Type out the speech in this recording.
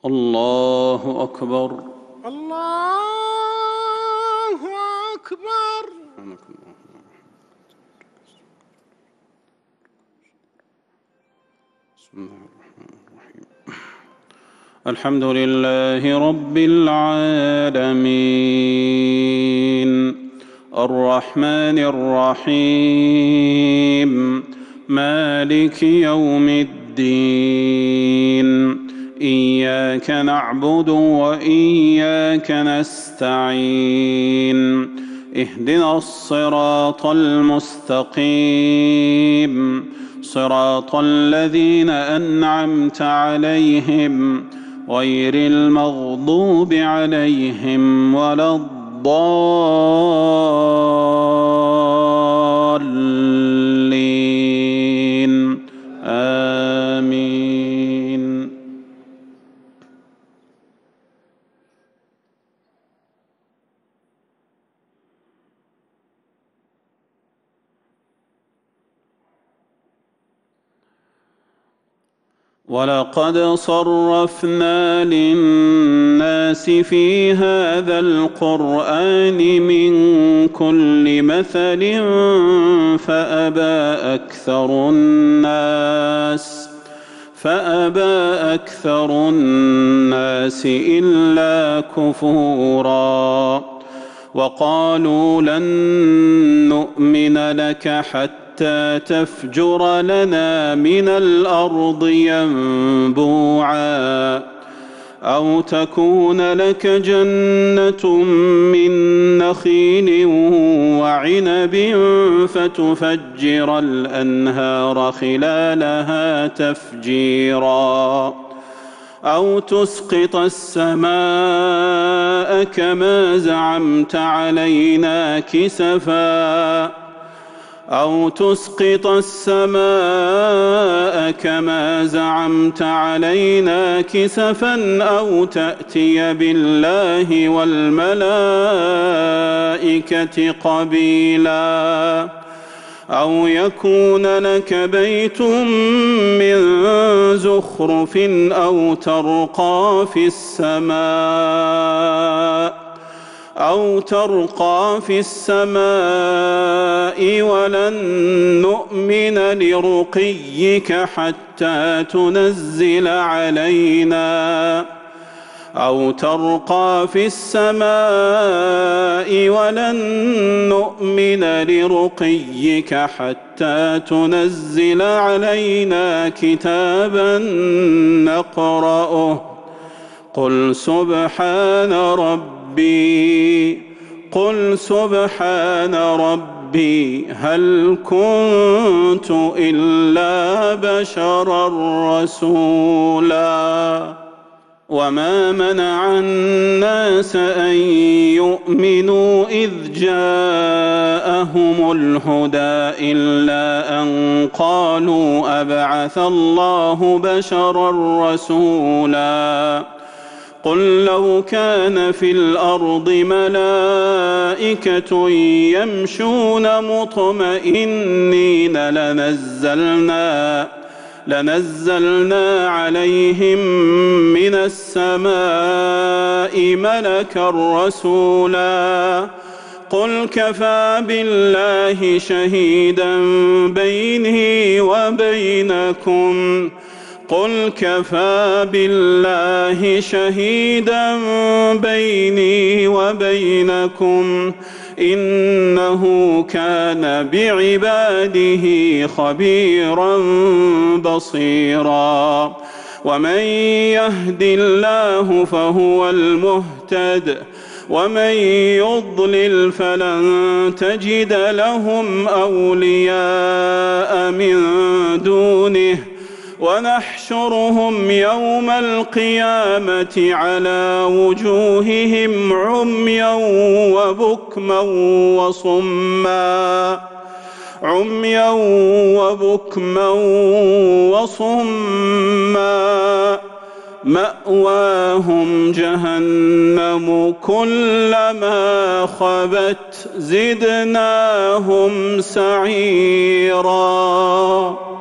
الله أكبر. الله أكبر. بسم الله الرحمن الرحيم. الحمد لله رب العالمين الرحمن الرحيم مالك يوم الدين إياك نعبد وإياك نستعين اهدنا الصراط المستقيم صراط الذين أنعمت عليهم غير المغضوب عليهم ولا الضالين آمين. ولقد صرفنا للناس في هذا القرآن من كل مثل فأبى أكثر الناس إلا كفورا وقالوا لن نؤمن لك حتى تفجر لنا من الأرض ينبوعا أو تكون لك جنة من نخيل وعنب فتفجر الأنهار خلالها تفجيرا أو تسقط السماء كما زعمت علينا كسفا أو تأتي بالله والملائكة قبيلا أو يكون لك بيت من زخرف أو ترقى في السماء ولن نؤمن لرقيك حتى تنزل علينا كتابا نقرأه قل سبحان ربي هل كنت إلا بشرا رسولا وما منع الناس أن يؤمنوا إذ جاءهم الهدى إلا أن قالوا أبعث الله بشرا رسولا قل لو كان في الأرض ملائكة يمشون مطمئنين لنزلنا عليهم من السماء ملكا رسولا قل كفى بالله شهيدا بيني وبينكم إنه كان بعباده خبيرا بصيرا ومن يهد الله فهو المهتد ومن يضلل فلن تجد لهم أولياء من دونه ونحشرهم يوم القيامة على وجوههم عميا وبكما وصما مأواهم جهنم كلما خبت زدناهم سعيرا.